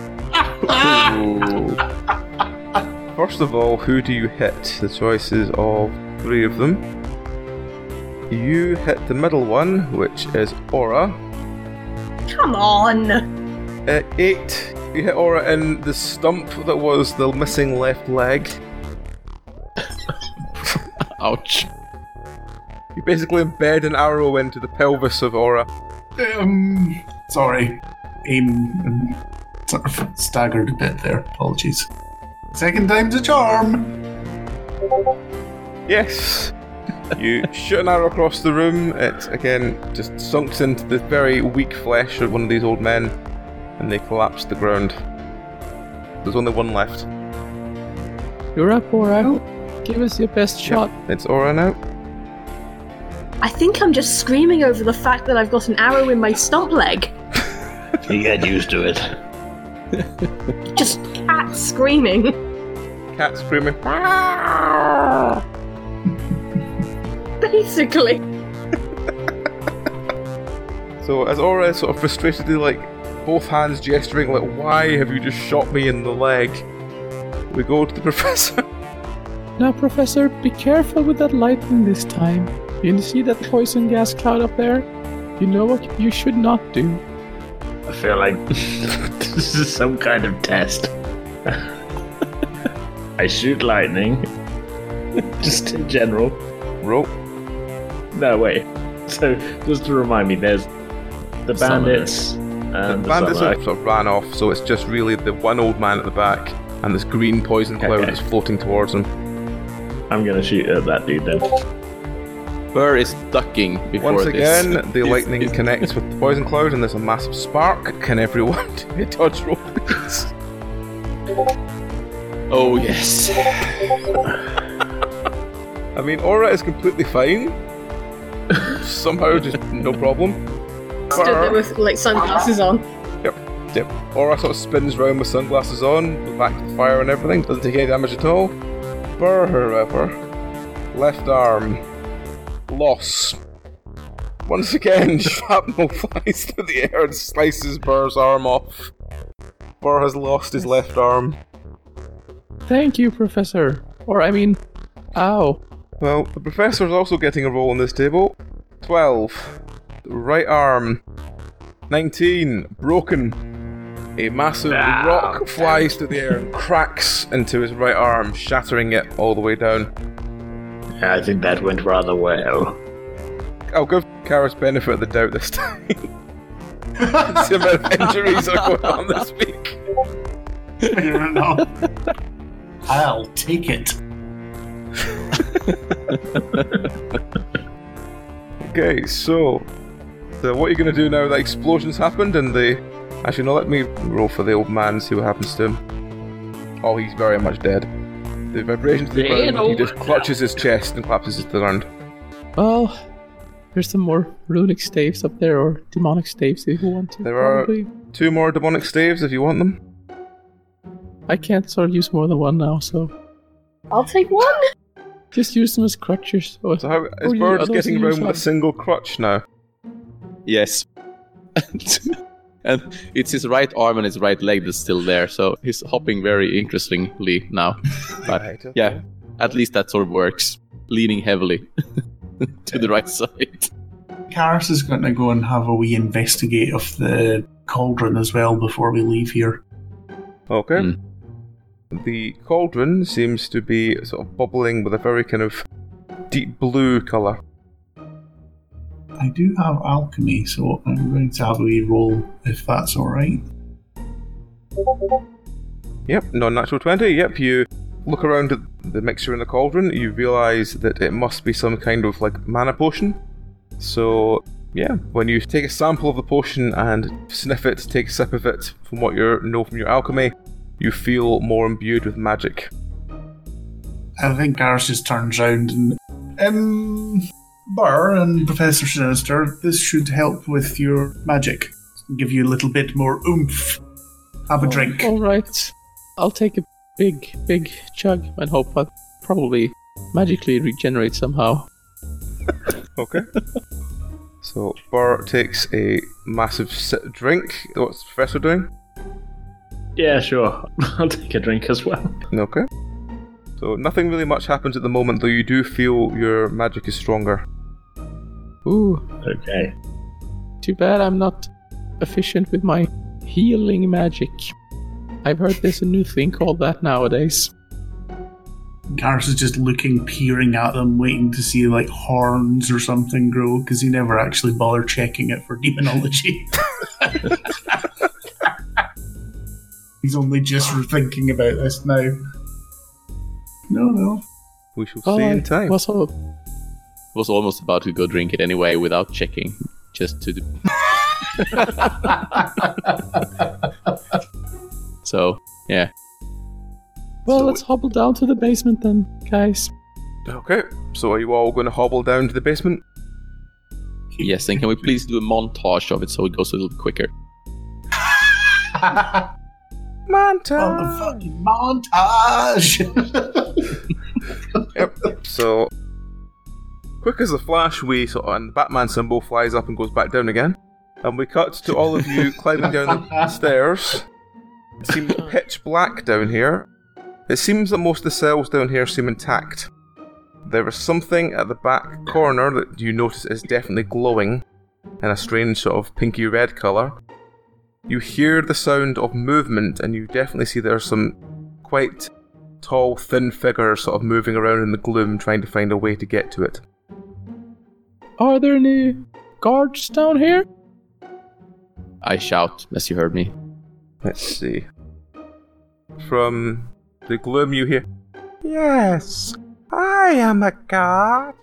First of all, who do you hit? The choices of 3 of them. You hit the middle one, which is Aura. Come on! 8. You hit Aura in the stump that was the missing left leg. Ouch. You basically embed an arrow into the pelvis of Aura. Sorry. Aim sort of staggered a bit there. Apologies. Second time's a charm! Yes! You shoot an arrow across the room. It, again, just sunks into the very weak flesh of one of these old men, and they collapse to the ground. There's only one left. You're up, Aura. Give us your best shot. Yep, it's Aura now. I think I'm just screaming over the fact that I've got an arrow in my stump leg. You get used to it. Just cat screaming. Cat screaming. Basically. So as Aura is sort of frustratedly, like, both hands gesturing, like, why have you just shot me in the leg? We go to the professor. Now, Professor, be careful with that lightning this time. You see that poison gas cloud up there? You know what you should not do. I feel like this is some kind of test. I shoot lightning. Just in general. Roll. No, wait. So, just to remind me, there's the bandits and The bandits summoner. have sort of ran off, so it's just really the one old man at the back and this green poison cloud Okay. that's floating towards him. I'm gonna shoot at that dude then. Burr is ducking before Once this. again, the lightning connects with the poison cloud and there's a massive spark. Can everyone do a dodge roll, please? Oh yes. I mean, Aura is completely fine. Somehow, just no problem. Stood there with like sunglasses on. Yep. Aura sort of spins round with sunglasses on, back to the fire and everything. Doesn't take any damage at all. Burr, however, left arm, loss. Once again, shrapnel flies through the air and slices Burr's arm off. Burr has lost his left arm. Thank you, Professor. Or, I mean, ow. Well, the professor's also getting a roll on this table. 12. Right arm. 19. Broken. A massive rock flies through the air and cracks into his right arm, shattering it all the way down. I think that went rather well. I'll give Karis benefit of the doubt this time. It's the amount of injuries that are going on this week. Fair enough. I'll take it. Okay, so what are you going to do now that explosion's happened and the... Actually, no, let me roll for the old man and see what happens to him. Oh, he's very much dead. The vibrations of the ground, he just clutches his chest and collapses to the ground. Well, there's some more runic staves up there, or demonic staves if you want to. There probably. are 2 more demonic staves if you want them. I can't sort of use more than one now, so I'll take one. just use them as crutches. Or, So how is or Bird others getting use around with a one. single crutch now? Yes. And it's his right arm and his right leg that's still there, so he's hopping very interestingly now. But Right, okay. yeah, at least that sort of works. Leaning heavily to the right side. Karis is going to go and have a wee investigate of the cauldron as well before we leave here. Okay. Mm. The cauldron seems to be sort of bubbling with a very kind of deep blue colour. I do have alchemy, so I'm going to have a wee roll if that's alright. Yep, non-natural 20. Yep, you look around at the mixture in the cauldron, you realise that it must be some kind of like mana potion. So, yeah, when you take a sample of the potion and sniff it, take a sip of it, from what you know from your alchemy, you feel more imbued with magic. I think Karis just turns round and Burr and Professor Sinister, this should help with your magic. Give you a little bit more oomph. Have a drink. Alright. I'll take a big chug and hope I'll probably magically regenerate somehow. Okay. So, Burr takes a massive drink. What's the Professor doing? Yeah, sure. I'll take a drink as well. Okay. So, nothing really much happens at the moment, though you do feel your magic is stronger. Ooh, Okay. too bad I'm not efficient with my healing magic. I've heard there's a new thing called that nowadays. Karis is just looking, peering at them, waiting to see like horns or something grow, because he never actually bothered checking it for demonology. He's only just thinking about this now. No. We shall see in time. Was almost about to go drink it anyway without checking, just to. So yeah. Well, So- let's hobble down to the basement then, guys. Okay, so are you all going to hobble down to the basement? Yes, and can we please do a montage of it so it goes a little quicker? Motherfucking montage! Yep, so quick as a flash, and the Batman symbol flies up and goes back down again. And we cut to all of you climbing down the stairs. It seems pitch black down here. It seems that most of the cells down here seem intact. There is something at the back corner that you notice is definitely glowing in a strange sort of pinky red colour. You hear the sound of movement, and you definitely see there are some quite tall, thin figures sort of moving around in the gloom trying to find a way to get to it. Are there any guards down here? I shout, as you heard me. Let's see. From the gloom you hear, "Yes, I am a guard.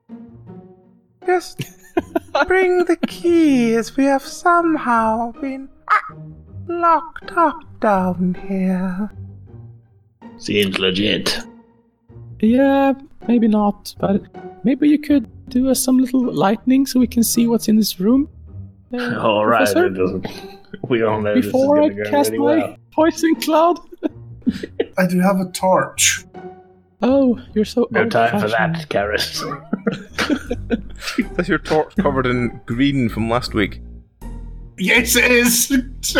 Just bring the key, as we have somehow been locked up down here." Seems legit. Yeah, maybe not, but maybe you could do us some little lightning so we can see what's in this room. All right, Professor? it doesn't. We all know Before I this is going to go cast really my well. poison cloud. I do have a torch. Oh, you're so No time for old-fashioned. that, Karis. That's your torch covered in green from last week. Yes, it is!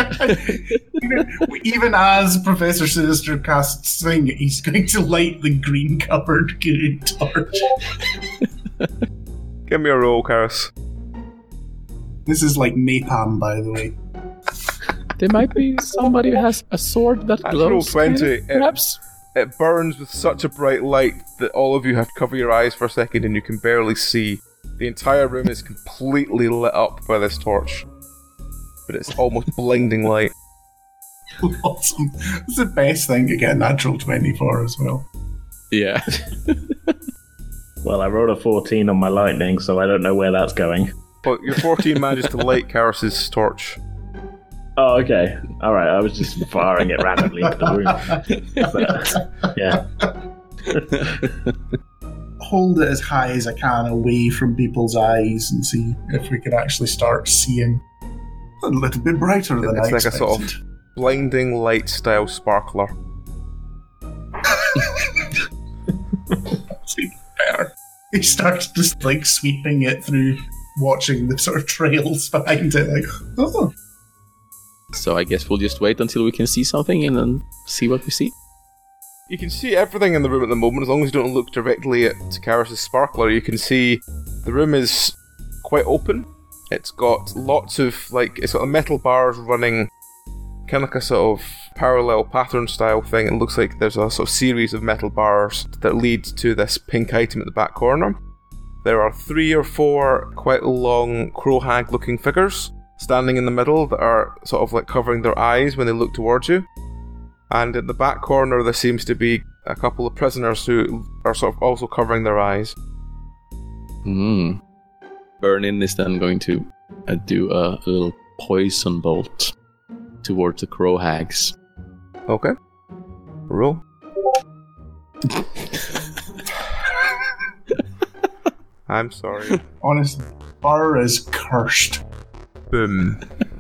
Even as Professor Sinister casts Thing, he's going to light the green covered good torch. Give me a roll, Karis. This is like napalm, by the way. There might be somebody who has a sword that Natural glows. 20. Perhaps. It burns with such a bright light that all of you have to cover your eyes for a second and you can barely see. The entire room is completely lit up by this torch. But it's almost blinding light. Awesome. It's the best thing to get a natural 24 as well. Yeah. Well, I rolled a 14 on my lightning, so I don't know where that's going. But your 14 manages to light Karis's torch. Oh, okay. All right. I was just firing it randomly into the room. But, yeah. Hold it as high as I can away from people's eyes and see if we can actually start seeing a little bit brighter than I It's like expected. a sort of blinding light style sparkler. That's even better. He starts just like sweeping it through, watching the sort of trails behind it, like, oh. So I guess we'll just wait until we can see something and then see what we see. You can see everything in the room at the moment, as long as you don't look directly at Karis' sparkler. You can see the room is quite open. It's got lots of, it's got metal bars running, kind of like a sort of parallel pattern style thing. It looks like there's a sort of series of metal bars that lead to this pink item at the back corner. There are 3 or 4 quite long crow hag looking figures standing in the middle that are sort of like covering their eyes when they look towards you. And in the back corner there seems to be a couple of prisoners who are sort of also covering their eyes. Burnin is then going to do a little poison bolt towards the crow hags. Okay. Roll. I'm sorry. Honestly, Burr is cursed. Boom.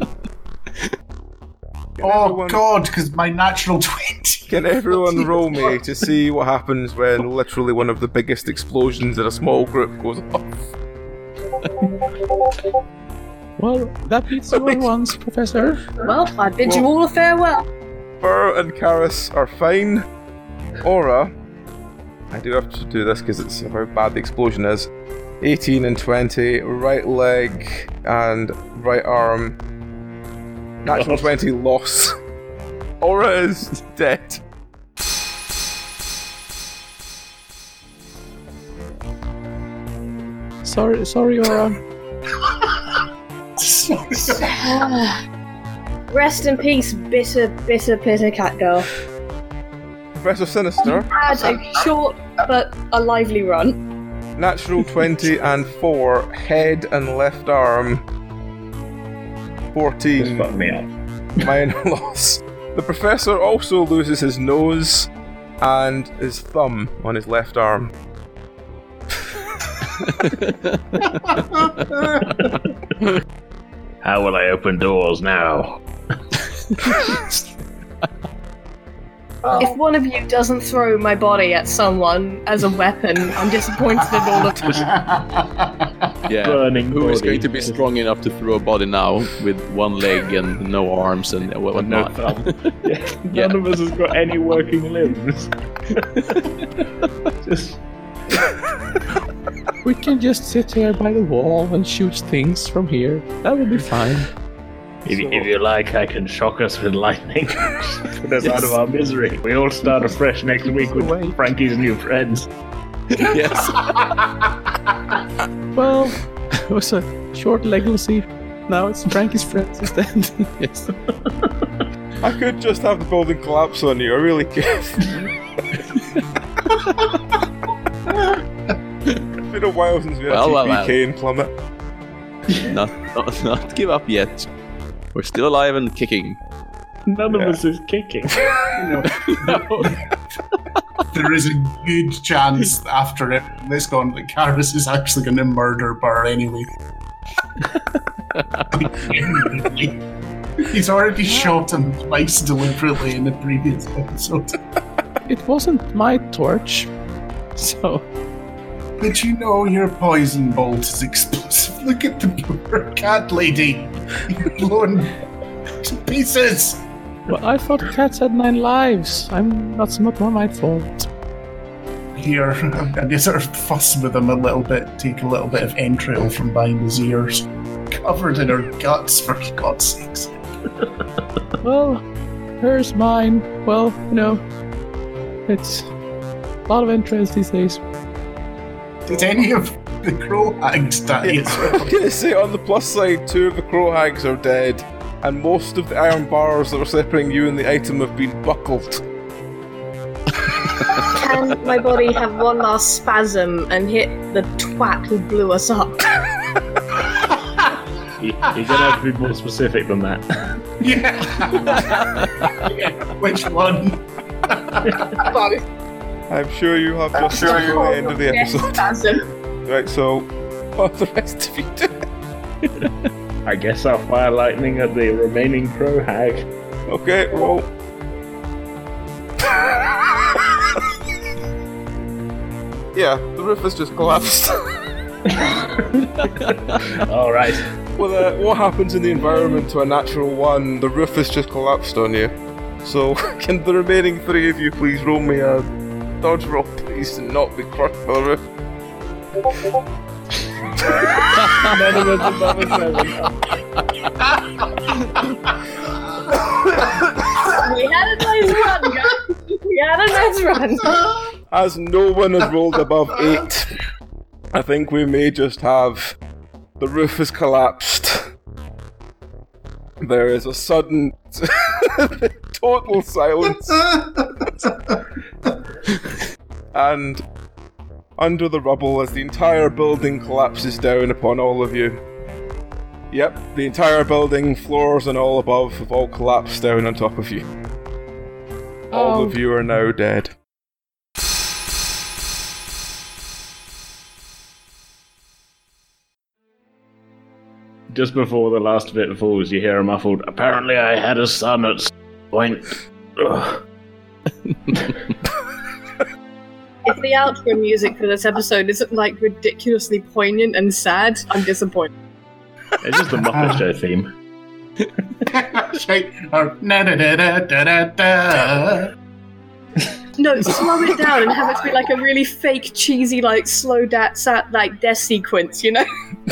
Oh god, because my natural 20. Can everyone roll me to see what happens when literally one of the biggest explosions in a small group goes off? Well, that beats you on once, Professor. Well, I bid you all a farewell. Burr and Karis are fine. Aura, I do have to do this because it's how bad the explosion is. 18 and 20, right leg and right arm. Natural 20 loss. Aura is dead. Sorry, Aura. Rest in peace, bitter cat girl. Professor Sinister, Had a short but a lively run. natural 20 and 4, head and left arm. 14. Just fuck me up. Minor loss. The professor also loses his nose and his thumb on his left arm. How will I open doors now? If one of you doesn't throw my body at someone as a weapon, I'm disappointed in all of you. Yeah, Burning who is body. going to be strong enough to throw a body now with one leg and no arms and No whatnot? thumb. None of us has got any working limbs. Just We can just sit here by the wall and shoot things from here. That would be fine. if you like, I can shock us with lightning. Put us out of our misery. We all start afresh next week with Wait. Frankie's new friends. Yes. Well, it was a short legacy. Now it's Frankie's friends instead. Yes. I could just have the building collapse on you, I really could. It's been a while since we had TPK and Plummet. Not give up yet. We're still alive and kicking. None of us is kicking. There is a good chance after this gone that Karis is actually going to murder Burr anyway. He's already shot him twice deliberately in the previous episode. It wasn't my torch. So, But you know your poison bolt is explosive. Look at the poor cat lady. You're blown to pieces. well, I thought cats had 9 lives. That's not my fault. Here, and you sort of fuss with him a little bit, take a little bit of entrail from behind his ears. Covered in her guts, for God's sakes. Well, hers, mine. Well, it's a lot of interest these days. Did any of the crow hags die as I'm well? gonna say, on the plus side, 2 of the crow hags are dead, and most of the iron bars that were separating you and the item have been buckled. Can my body have one last spasm and hit the twat who blew us up? You're going to have to be more specific than that. Yeah. Which one? I'm sure you have just at the end of the episode. Right, so what are the rest of you doing? I guess I'll fire lightning at the remaining crow hag. Okay, roll. Yeah, the roof has just collapsed. Alright. Well, what happens in the environment to a natural one? The roof has just collapsed on you. So, can the remaining three of you please roll me a dodge roll, please, and not be crushed by the roof? None of us above a 7. We had a nice run, guys. We had a nice run. As no one has rolled above 8, I think we may just have the roof has collapsed. There is a sudden total silence. And under the rubble as the entire building collapses down upon all of you. Yep, the entire building, floors and all above, have all collapsed down on top of you. All of you are now dead. Just before the last bit falls, you hear a muffled, apparently I had a son at some point. Ugh. If the outro music for this episode isn't like ridiculously poignant and sad, I'm disappointed. It's just the Muppet Show theme. No, slow it down and have it be like a really fake, cheesy, like slow death sequence, you know?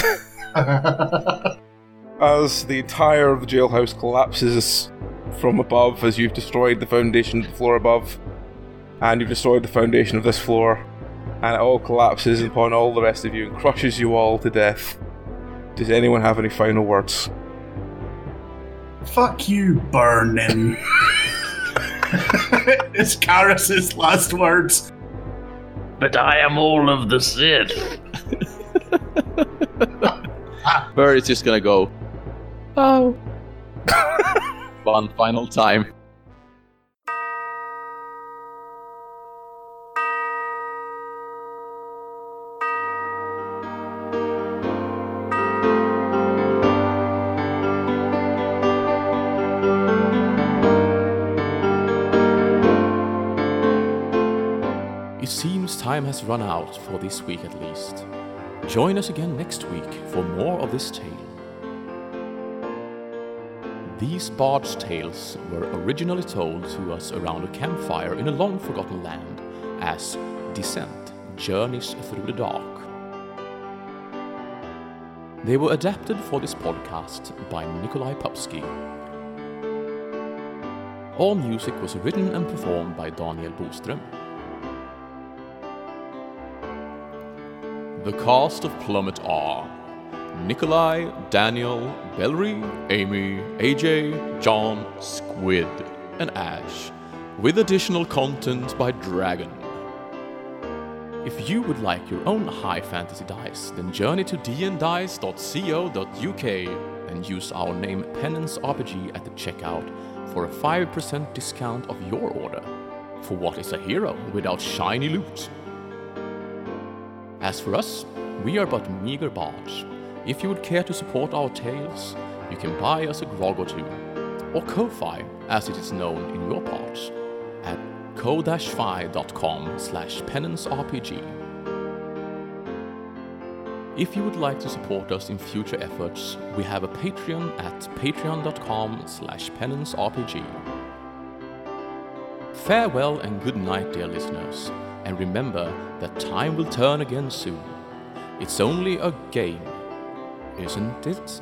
As the entire of the jailhouse collapses from above, as you've destroyed the foundation of the floor above, and you've destroyed the foundation of this floor, and it all collapses upon all the rest of you and crushes you all to death. Does anyone have any final words? Fuck you, Burnin. It's Karis's last words. But I am all of the Sith. Burr is just gonna go, oh. One final time. It seems time has run out for this week at least. Join us again next week for more of this tale. These barge tales were originally told to us around a campfire in a long-forgotten land as Descent: Journeys Through the Dark. They were adapted for this podcast by Nikolai Pupsky. All music was written and performed by Daniel Boström. The cast of Plummet are Nikolai, Daniel, Bellery, Amy, AJ, John, Squid, and Ash, with additional content by Dragon. If you would like your own high fantasy dice, then journey to dndice.co.uk and use our name Penance RPG at the checkout for a 5% discount of your order. For what is a hero without shiny loot? As for us, we are but meager bards. If you would care to support our tales, you can buy us a grog or two, or Ko-Fi, as it is known in your parts, at ko-fi.com/penancerpg. If you would like to support us in future efforts, we have a Patreon at patreon.com/penancerpg. Farewell and good night, dear listeners, and remember that time will turn again soon. It's only a game, isn't it?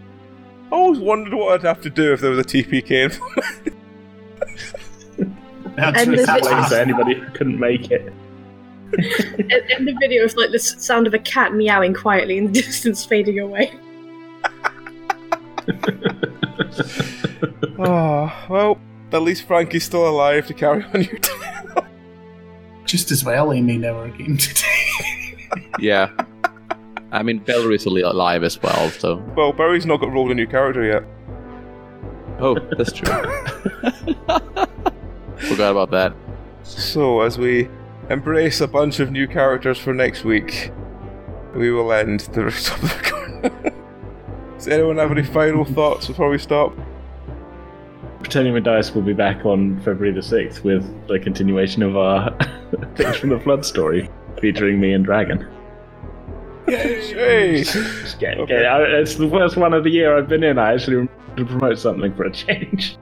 I always wondered what I'd have to do if there was a TPK. That's And what there's it's literally- like. So anybody who couldn't make it. In the video, it's like the sound of a cat meowing quietly in the distance, fading away. Oh, well, at least Frankie's still alive to carry on your tale. Just as well, Amy never came today. Yeah. I mean, Valerie's alive as well, so. Well, Barry's not got rolled a new character yet. Oh, that's true. Forgot about that. So, as we embrace a bunch of new characters for next week, we will end the rest of the recording. Does anyone have any final thoughts before we stop? Pretending with Dice will be back on February the 6th with the continuation of our Things from the Flood story, featuring me and Dragon. Yay! It's the first one of the year I've been in. I actually wanted to promote something for a change.